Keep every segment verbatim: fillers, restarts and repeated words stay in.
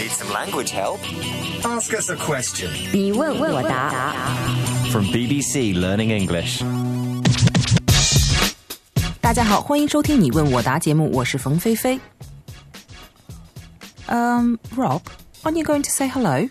Need some language help? Ask us a question. 你问我答。 From B B C Learning English. 大家好，欢迎收听你问我答节目，我是冯菲菲。Um, Rob, aren't you going to say hello?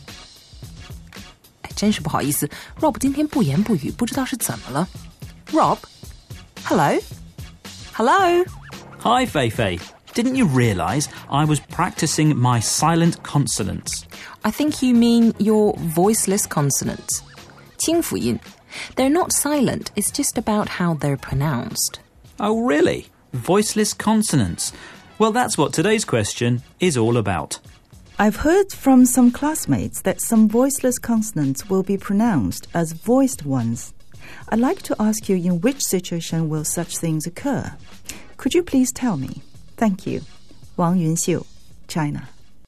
哎，真是不好意思 ，Rob 今天不言不语，不知道是怎么了。Rob, hello, hello. Hi, Feifei. Didn't you realise I was practising my silent consonants? I think you mean your voiceless consonants. 清辅音. They're not silent, it's just about how they're pronounced. Oh, really? Voiceless consonants? Well, that's what today's question is all about. I've heard from some classmates that some voiceless consonants will be pronounced as voiced ones. I'd like to ask you in which situation will such things occur. Could you please tell me? Thank you. Wang Yunxiu, China.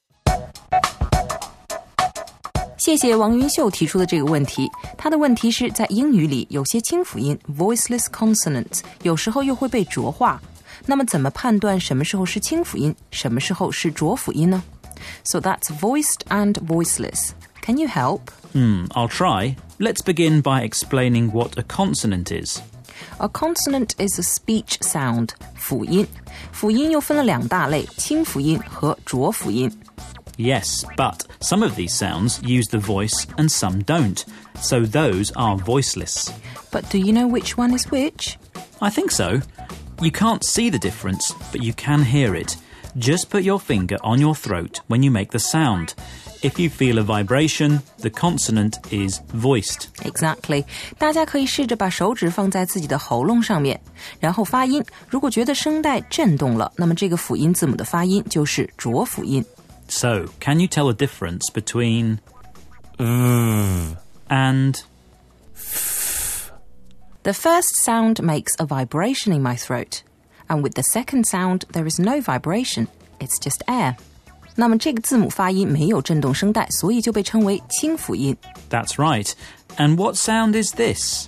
谢谢王云秀提出的这个问题。他的问题是在英语里有些清辅音 voiceless consonants 有时候又会被浊化。那么怎么判断什么时候是清辅音，什么时候是浊辅音呢？ So that's voiced and voiceless. Can you help? Hmm, I'll try. Let's begin by explaining what a consonant is. A consonant is a speech sound, 辅音。辅音又分了两大类，清辅音和浊辅音。 Yes, but some of these sounds use the voice and some don't, so those are voiceless. But do you know which one is which? I think so. You can't see the difference, but you can hear it. Just put your finger on your throat when you make the sound. If you feel a vibration, the consonant is voiced. Exactly. 大家可以试着把手指放在自己的喉咙上面，然后发音。如果觉得声带震动了，那么这个辅音字母的发音就是浊辅音。 So, can you tell a difference between Mm. and The first sound makes a vibration in my throat, and with the second sound, there is no vibration. It's just air. 那么这个字母发音没有震动声带，所以就被称为清辅音。 That's right. And what sound is this?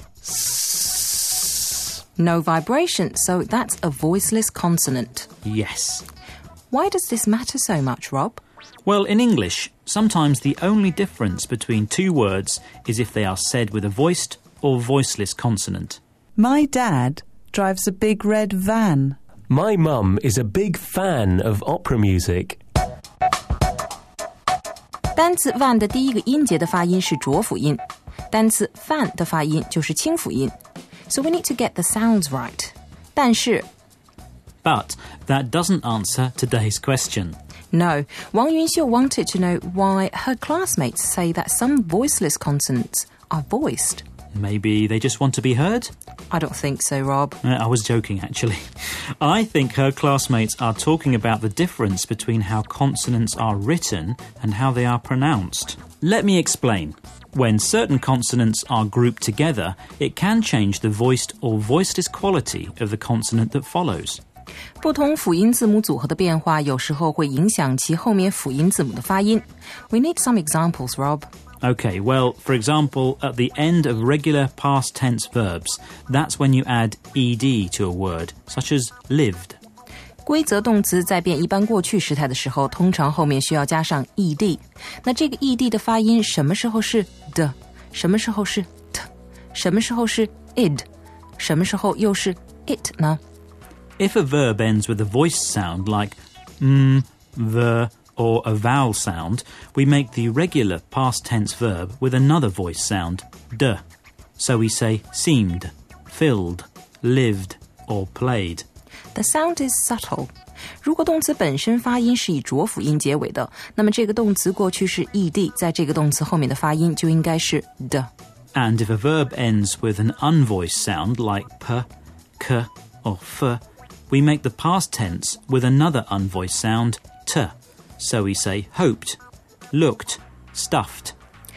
No vibration, so that's a voiceless consonant. Yes. Why does this matter so much, Rob? Well, in English, sometimes the only difference between two words is if they are said with a voiced or voiceless consonant. My dad drives a big red van. My mum is a big fan of opera music. 单词 van 的第一个音节的发音是浊辅音，单词 fan 的发音就是清辅音。So we need to get the sounds right. 但是 But that doesn't answer today's question. No, Wang Yunxiu wanted to know why her classmates say that some voiceless consonants are voiced. Maybe they just want to be heard? I don't think so, Rob. Uh, I was joking, actually. I think her classmates are talking about the difference between how consonants are written and how they are pronounced. Let me explain. When certain consonants are grouped together, it can change the voiced or voiceless quality of the consonant that follows. 不同辅音字母组合的变化有时候会影响其后面辅音字母的发音。We need some examples, Rob. Okay, well, for example, at the end of regular past tense verbs, that's when you add ed to a word, such as lived. 规则动词在变一般过去时态的时候，通常后面需要加上 ed。那这个 ed 的发音什么时候是 d， 什么时候是 t， 什么时候是 id， 什么时候又是 it 呢？ If a verb ends with a voiced sound like mm, the, or a vowel sound, we make the regular past tense verb with another voiced sound, d. So we say seemed, filled, lived, or played. The sound is subtle. 如果动词本身发音是以浊辅音结尾的，那么这个动词过去式 ed 在这个动词后面的发音就应该是 d. And if a verb ends with an unvoiced sound like p, k, or f, we make the past tense with another unvoiced sound, t. So we say hoped, looked, stuffed.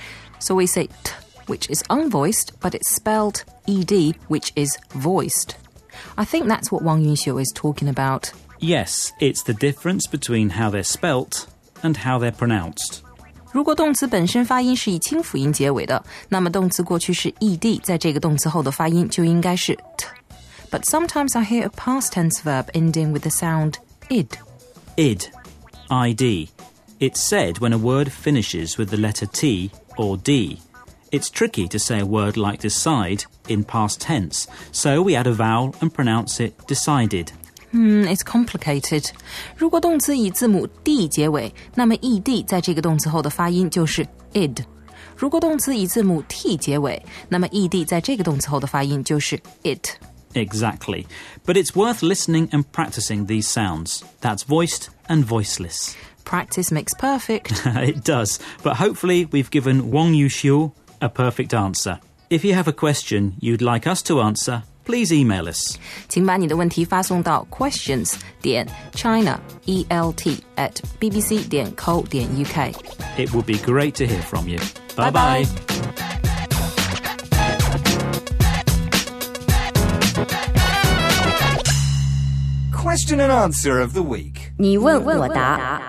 So we say t, which is unvoiced, but it's spelled ed, which is voiced. I think that's what Wang Yunxiu is talking about. Yes, it's the difference between how they're spelt and how they're pronounced. 如果动词本身发音是以清辅音结尾的，那么动词过去式 ed 在这个动词后的发音就应该是 t. But sometimes I hear a past tense verb ending with the sound id. Id, id. It's said when a word finishes with the letter T or D. It's tricky to say a word like decide in past tense, so we add a vowel and pronounce it decided. Hmm, it's complicated. 如果动词以字母 D 结尾，那么 ed 在这个动词后的发音就是 id。如果动词以字母 T 结尾，那么 ed 在这个动词后的发音就是 it。 Exactly. But it's worth listening and practicing these sounds. That's voiced and voiceless. Practice makes perfect. It does. But hopefully we've given Wang Yuxiu a perfect answer. If you have a question you'd like us to answer, please email us. 请把你的问题发送到 questions 点 china e l t at b b c 点 co 点 u k. It would be great to hear from you. Bye-bye. Bye-bye. Question and answer of the week. 你问我答。